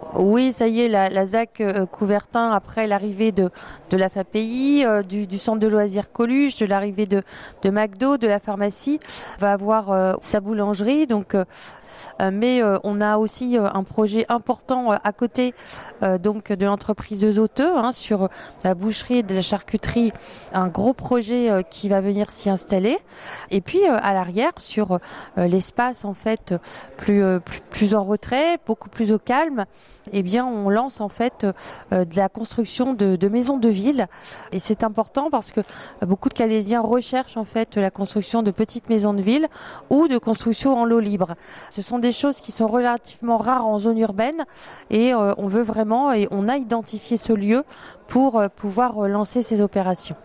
Oui, ça y est, la ZAC Couvertin, après l'arrivée de la FAPI, du centre de loisirs Coluche, de l'arrivée de McDo, de la pharmacie, va avoir sa boulangerie. Donc, mais on a aussi un projet important à côté donc de l'entreprise de Zoteux, sur la boucherie et de la charcuterie, un gros projet qui va venir s'y installer. Et puis à l'arrière, sur l'espace en fait plus en retrait, beaucoup plus au calme, eh bien on lance en fait de la construction de maisons de ville. Et c'est important parce que beaucoup de Calaisiens recherchent en fait la construction de petites maisons de ville ou de construction en lot libre. Ce sont des choses qui sont relativement rares en zone urbaine et on veut vraiment, et on a identifié ce lieu pour pouvoir lancer ces opérations.